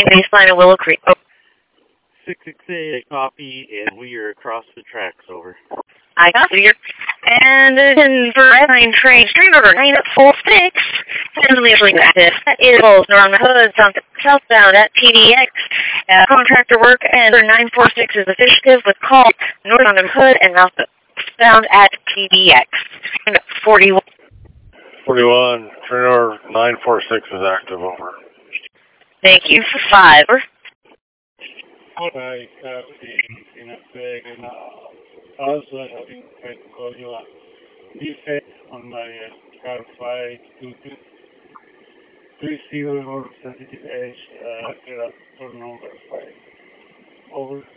baseline of Willow Creek. 668, copy, and we are across the tracks, over. I copy you. And then for Red Line train, stream number 946, presently active. That is around the hood, southbound at PDX. Contractor work, and 946 is officiative with call north on the hood and southbound at PDX. 41. 41, train number 946 is active, over. Thank you. For 5. Okay, in effect, and also having tried to call you a defect on my car 52230 or sensitive edge, for number 5. Over.